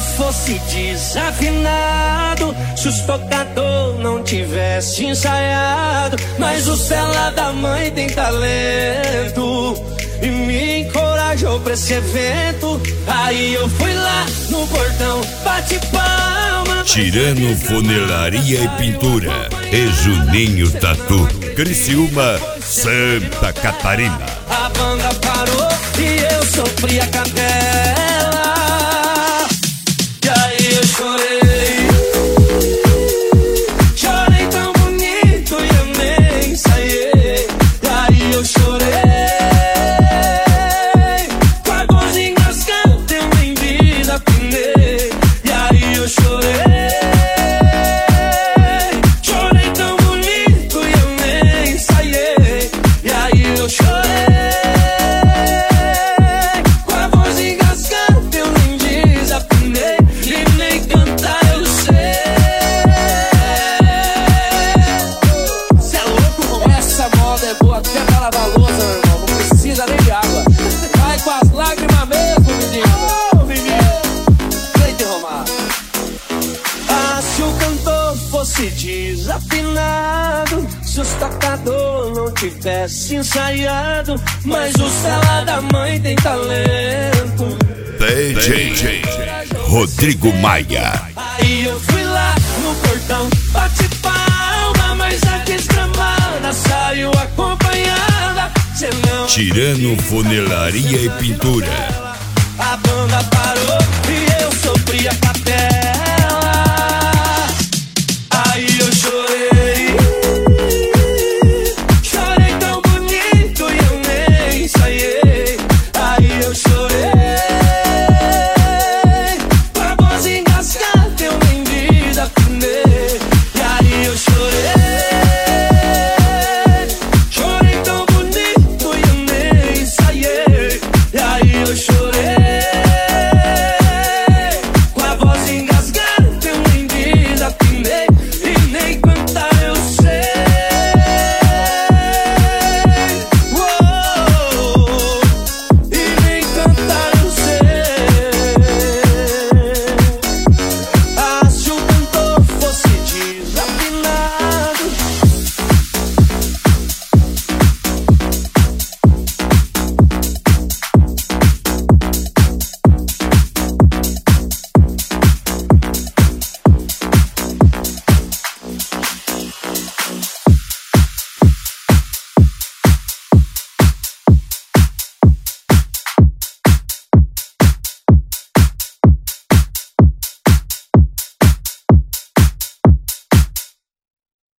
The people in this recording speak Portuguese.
fosse desafinado, se os tocador não tivesse ensaiado, mas o Cela da mãe tem talento e me encorajou pra esse evento. Aí eu fui lá no portão, bate palma. Tirano Funelaria e Pintura e Juninho Tatu, Criciúma, Santa Catarina. A banda parou e eu sofri a capela. E aí eu chorei, chorei tão bonito e eu nem ensaiei. E aí eu chorei, com a voz engasgada eu nem desafinei. E aí eu chorei, chorei tão bonito e eu nem ensaiei. E aí eu chorei, com a voz engasgada eu nem desafinei. E nem cantar eu sei. Cê é louco, irmão? Essa moda é boa até pra lavar louça, meu irmão. Não precisa nem de água. Vai com as lágrimas mesmo, menino. Ô, menino. Leite Romar. Ah, se o cantor fosse desafinado, se os tocador não tivesse ensaiado, mas o Cela da mãe tem talento. DJ Rodrigo Maia. Aí eu fui lá no portão, bate palma, mas a desgramada saiu acompanhada. Cê não Tirano Funelaria e Pintura. a banda parou